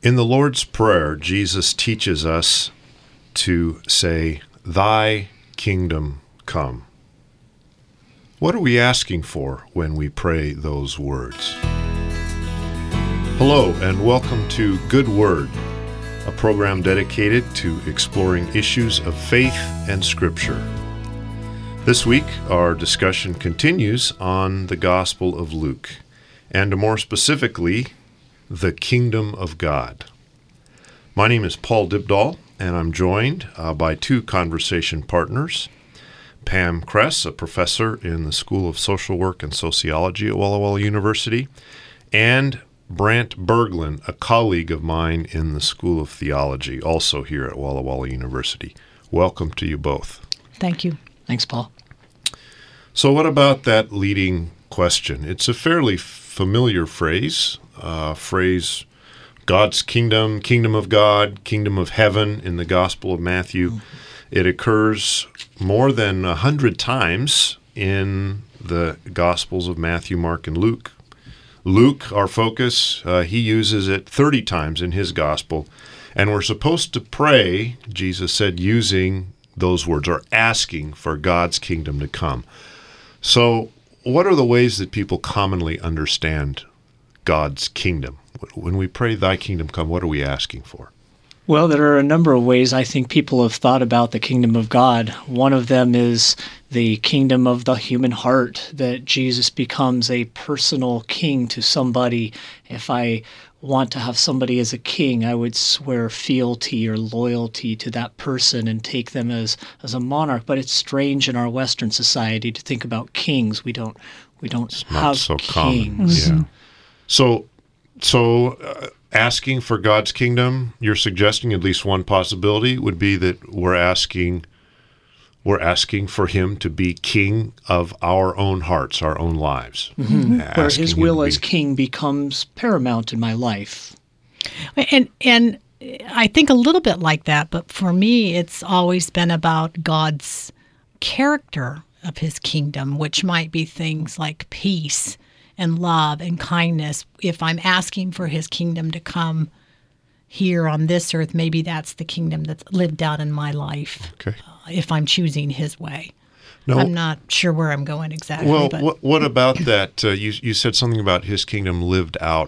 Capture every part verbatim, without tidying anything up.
In the Lord's Prayer, Jesus teaches us to say, "Thy kingdom come." What are we asking for when we pray those words? Hello, and welcome to Good Word, a program dedicated to exploring issues of faith and Scripture. This week, our discussion continues on the Gospel of Luke, and more specifically, the Kingdom of God. My name is Paul Dybdahl, and I'm joined uh, by two conversation partners, Pam Kress, a professor in the School of Social Work and Sociology at Walla Walla University, and Brant Berglund, a colleague of mine in the School of Theology, also here at Walla Walla University. Welcome to you both. Thank you. Thanks, Paul. So what about that leading question? It's a fairly familiar phrase, uh, phrase God's kingdom, kingdom of God, kingdom of heaven in the Gospel of Matthew. Mm-hmm. It occurs more than a hundred times in the Gospels of Matthew, Mark, and Luke. Luke, our focus, uh, he uses it thirty times in his Gospel, and we're supposed to pray, Jesus said, using those words, or asking for God's kingdom to come. So what are the ways that people commonly understand God's kingdom? When we pray, thy kingdom come, what are we asking for? Well, there are a number of ways I think people have thought about the kingdom of God. One of them is the kingdom of the human heart, that Jesus becomes a personal king to somebody. If I want to have somebody as a king, I would swear fealty or loyalty to that person and take them as, as a monarch. But it's strange in our Western society to think about kings. We don't we don't it's have not so kings. Common. Yeah. So so uh, asking for God's kingdom, you're suggesting at least one possibility would be that we're asking we're asking for him to be king of our own hearts, our own lives. Mm-hmm. Where his will as king becomes paramount in my life. And and I think a little bit like that, but for me, it's always been about God's character of his kingdom, which might be things like peace and love and kindness. If I'm asking for his kingdom to come here on this earth, maybe that's the kingdom that's lived out in my life. Okay. Uh, if I'm choosing his way. No, I'm not sure where I'm going exactly. Well, but. what, what about that? Uh, you, you said something about his kingdom lived out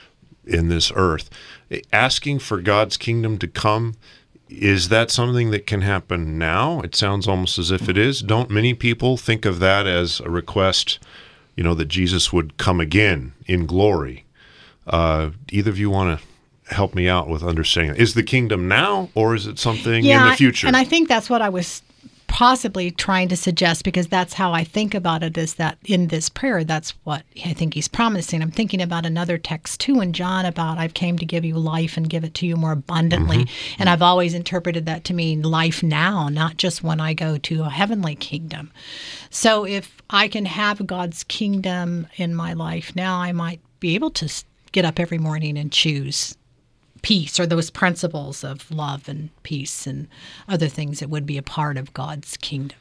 in this earth. Asking for God's kingdom to come, is that something that can happen now? It sounds almost as if it is. Don't many people think of that as a request, you know, that Jesus would come again in glory? Uh, either of you want to help me out with understanding? Is the kingdom now, or is it something yeah, in the future? And I think that's what I was possibly trying to suggest, because that's how I think about it, is that in this prayer, that's what I think he's promising. I'm thinking about another text too in John about I've came to give you life and give it to you more abundantly. Mm-hmm. And I've always interpreted that to mean life now, not just when I go to a heavenly kingdom. So if I can have God's kingdom in my life now, I might be able to get up every morning and choose peace, or those principles of love and peace and other things that would be a part of God's kingdom.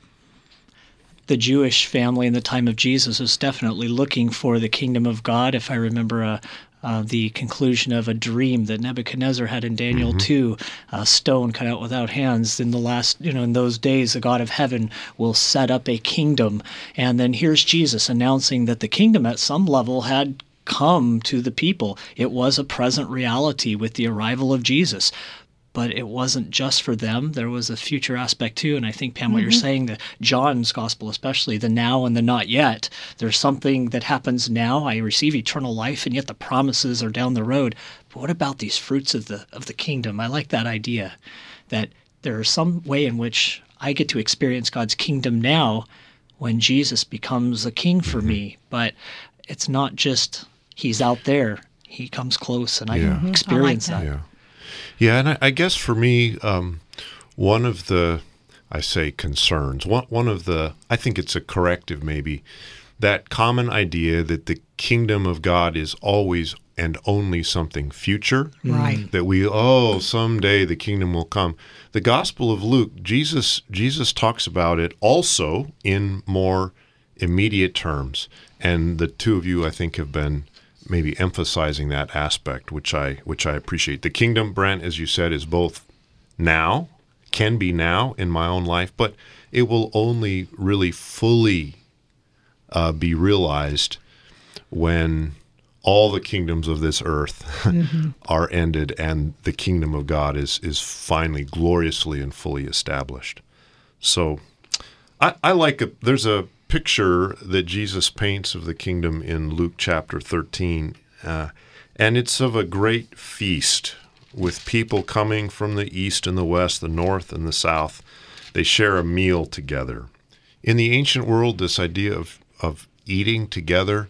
The Jewish family in the time of Jesus was definitely looking for the kingdom of God. If I remember uh, uh, the conclusion of a dream that Nebuchadnezzar had in Daniel mm-hmm. two, a stone cut out without hands. In the last, you know, in those days, the God of heaven will set up a kingdom. And then here's Jesus announcing that the kingdom at some level had come to the people. It was a present reality with the arrival of Jesus. But it wasn't just for them. There was a future aspect too. And I think, Pam, what mm-hmm. you're saying, that John's gospel especially, the now and the not yet, there's something that happens now. I receive eternal life, and yet the promises are down the road. But what about these fruits of the of the kingdom? I like that idea, that there is some way in which I get to experience God's kingdom now when Jesus becomes a king for mm-hmm. me. But it's not just he's out there. He comes close, and I yeah. can experience I like that. Yeah. Yeah, and I, I guess for me, um, one of the, I say concerns, one, one of the, I think it's a corrective maybe, that common idea that the kingdom of God is always and only something future. Right. That we, oh, someday the kingdom will come. The Gospel of Luke, Jesus, Jesus talks about it also in more immediate terms. And the two of you, I think, have been maybe emphasizing that aspect, which I which I appreciate. The kingdom, Brent, as you said, is both now, can be now in my own life, but it will only really fully uh, be realized when all the kingdoms of this earth mm-hmm. are ended and the kingdom of God is is finally gloriously and fully established. So I, I like a, there's a picture that Jesus paints of the kingdom in Luke chapter thirteen, uh, and it's of a great feast with people coming from the east and the west, the north and the south. They share a meal together. In the ancient world, this idea of, of eating together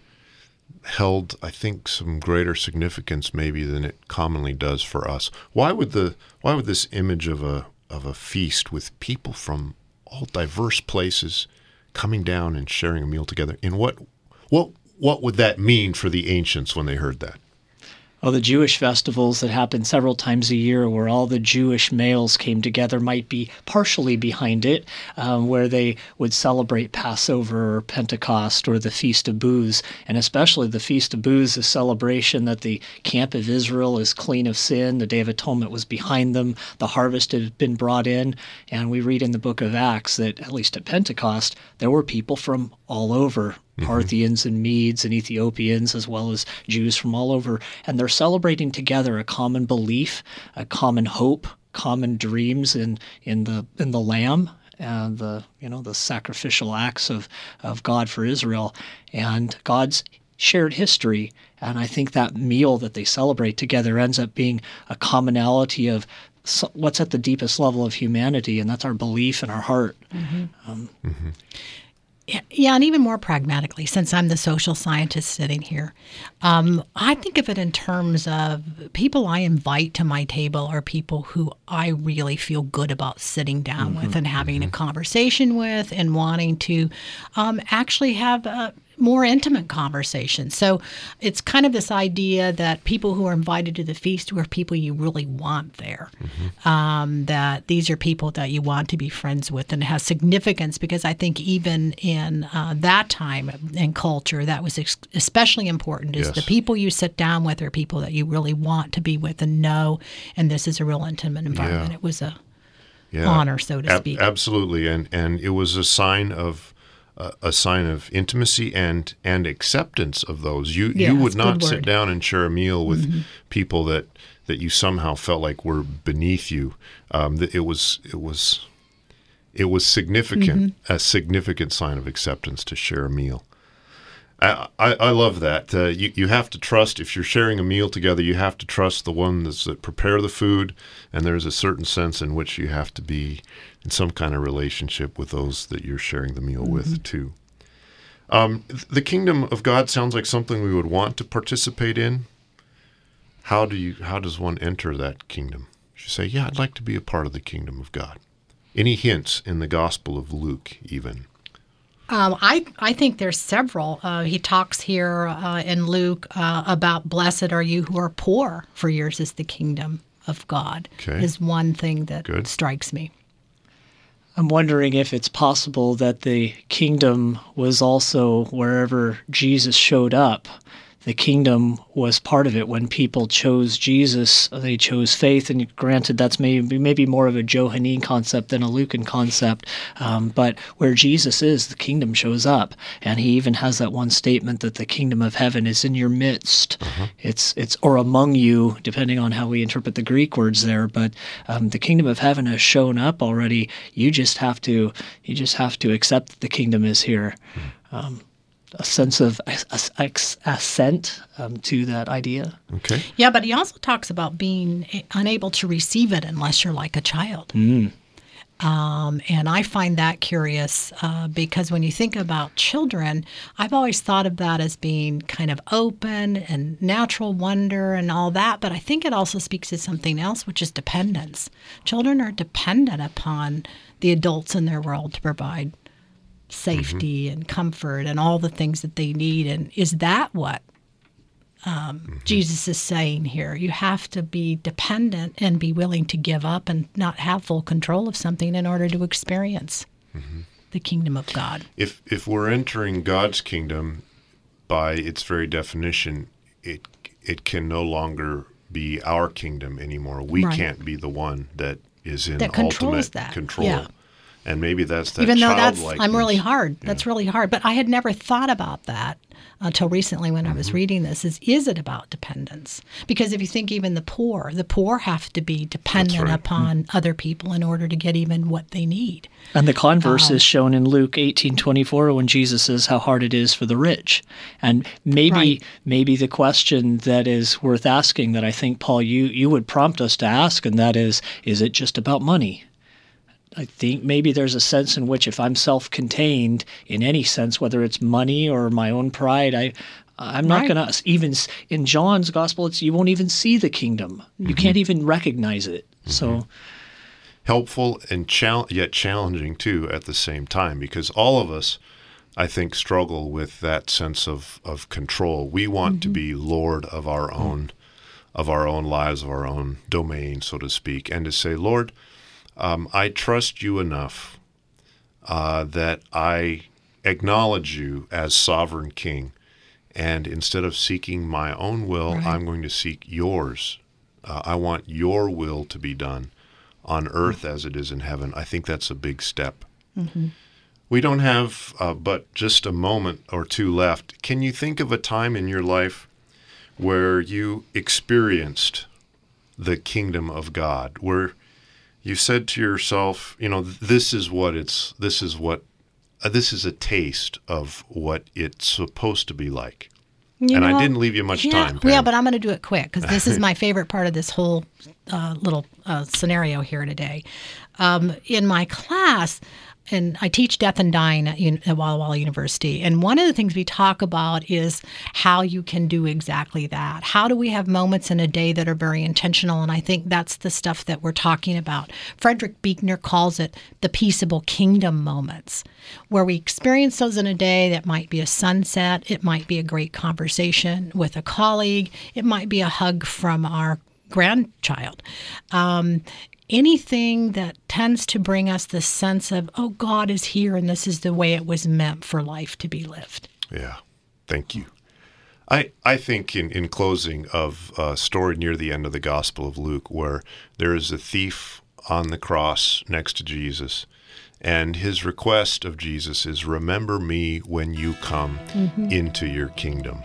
held, I think, some greater significance maybe than it commonly does for us. Why would the why would this image of a of a feast with people from all diverse places coming down and sharing a meal together, in what what what would that mean for the ancients when they heard that? Well, the Jewish festivals that happen several times a year where all the Jewish males came together might be partially behind it, um, where they would celebrate Passover or Pentecost or the Feast of Booths, and especially the Feast of Booths, a celebration that the camp of Israel is clean of sin, the Day of Atonement was behind them, the harvest had been brought in, and we read in the book of Acts that, at least at Pentecost, there were people from all over, Parthians and Medes and Ethiopians, as well as Jews from all over. And they're celebrating together a common belief, a common hope, common dreams in, in the in the Lamb and the you know the sacrificial acts of, of God for Israel and God's shared history. And I think that meal that they celebrate together ends up being a commonality of what's at the deepest level of humanity, and that's our belief in our heart. Mm-hmm. Um, mm-hmm. Yeah, and even more pragmatically, since I'm the social scientist sitting here, um, I think of it in terms of people I invite to my table are people who I really feel good about sitting down mm-hmm. with and having mm-hmm. a conversation with and wanting to um, actually have a more intimate conversations. So it's kind of this idea that people who are invited to the feast are people you really want there, mm-hmm. um, that these are people that you want to be friends with, and it has significance because I think even in uh, that time and culture, that was ex- especially important is yes. the people you sit down with are people that you really want to be with and know, and this is a real intimate environment. Yeah. It was a yeah. honor, so to Ab- speak. Absolutely, and and it was a sign of Uh, a sign of intimacy and and acceptance of those. You yeah, you would not sit word. down and share a meal with mm-hmm. people that, that you somehow felt like were beneath you. Um, it was it was it was significant, mm-hmm. a significant sign of acceptance to share a meal. I I, I love that. Uh, you you have to trust if you're sharing a meal together. You have to trust the ones that prepare the food, and there's a certain sense in which you have to be in some kind of relationship with those that you're sharing the meal mm-hmm. with too. Um, the kingdom of God sounds like something we would want to participate in. How do you? How does one enter that kingdom? You say, "Yeah, I'd like to be a part of the kingdom of God." Any hints in the Gospel of Luke, even? Um, I I think there's several. Uh, he talks here uh, in Luke uh, about blessed are you who are poor, for yours is the kingdom of God. Okay. Is one thing that Good. strikes me. I'm wondering if it's possible that the kingdom was also wherever Jesus showed up. The kingdom was part of it. When people chose Jesus, they chose faith. And granted, that's maybe maybe more of a Johannine concept than a Lucan concept. Um, but where Jesus is, the kingdom shows up. And he even has that one statement that the kingdom of heaven is in your midst. Uh-huh. It's it's or among you, depending on how we interpret the Greek words there. But um, the kingdom of heaven has shown up already. You just have to you just have to accept that the kingdom is here. Um, a sense of assent um, to that idea. Okay. Yeah, but he also talks about being unable to receive it unless you're like a child. Mm. Um, and I find that curious uh, because when you think about children, I've always thought of that as being kind of open and natural wonder and all that. But I think it also speaks to something else, which is dependence. Children are dependent upon the adults in their world to provide safety mm-hmm. and comfort and all the things that they need. And is that what um, mm-hmm. Jesus is saying here? You have to be dependent and be willing to give up and not have full control of something in order to experience mm-hmm. the kingdom of God. If if we're entering God's kingdom, by its very definition, it it can no longer be our kingdom anymore. We Right. can't be the one that is in That controls ultimate that. control. Yeah. And maybe that's that Even though that's, childlikeness. I'm really hard. That's really hard. But I had never thought about that until recently when I was Mm-hmm. reading this. Is is it about dependence? Because if you think even the poor, the poor have to be dependent right. upon other people in order to get even what they need. And the converse is shown in Luke eighteen twenty-four when Jesus says how hard it is for the rich. And maybe Right. maybe the question that is worth asking that I think, Paul, you, you would prompt us to ask, and that is, is it just about money? I think maybe there's a sense in which if I'm self-contained in any sense, whether it's money or my own pride, I, I'm not Right. going to even, in John's gospel, it's you won't even see the kingdom. You can't even recognize it. So helpful and chal- yet challenging too at the same time, because all of us, I think, struggle with that sense of, of control. We want to be Lord of our own, of our own lives, of our own domain, so to speak, and to say, Lord, um, I trust you enough uh, that I acknowledge you as sovereign King, and instead of seeking my own will, Right. I'm going to seek yours. Uh, I want your will to be done on earth as it is in heaven. I think that's a big step. Mm-hmm. We don't have uh, but just a moment or two left. Can you think of a time in your life where you experienced the kingdom of God, where you said to yourself, you know, this is what it's, this is what, uh, this is a taste of what it's supposed to be like? You And I know, didn't leave you much yeah, time, Pam. Yeah, but I'm going to do it quick because this is my favorite part of this whole uh, little uh, scenario here today. Um, in my class, and I teach death and dying at, Un- at Walla Walla University, and one of the things we talk about is how you can do exactly that. How do we have moments in a day that are very intentional? And I think that's the stuff that we're talking about. Frederick Buechner calls it the peaceable kingdom moments, where we experience those in a day. That might be a sunset. It might be a great conversation with a colleague. It might be a hug from our grandchild. Um, anything that tends to bring us the sense of, oh, God is here and this is the way it was meant for life to be lived. Yeah, thank you. I, I think in, in closing of a story near the end of the Gospel of Luke where there is a thief on the cross next to Jesus, and his request of Jesus is, remember me when you come mm-hmm. into your kingdom.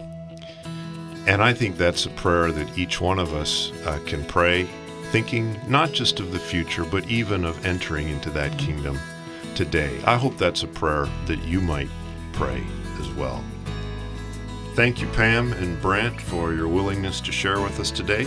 And I think that's a prayer that each one of us uh, can pray, thinking not just of the future, but even of entering into that kingdom today. I hope that's a prayer that you might pray as well. Thank you, Pam and Brant, for your willingness to share with us today.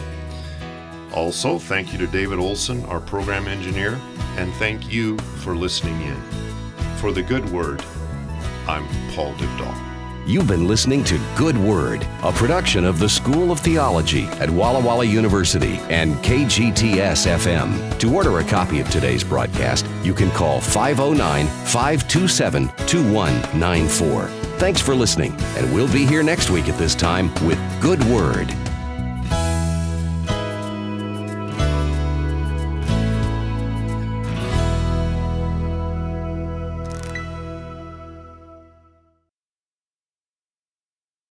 Also, thank you to David Olson, our program engineer, and thank you for listening in. For The Good Word, I'm Paul Dybdahl. You've been listening to Good Word, a production of the School of Theology at Walla Walla University and K G T S F M. To order a copy of today's broadcast, you can call five oh nine, five two seven, two one nine four. Thanks for listening, and we'll be here next week at this time with Good Word.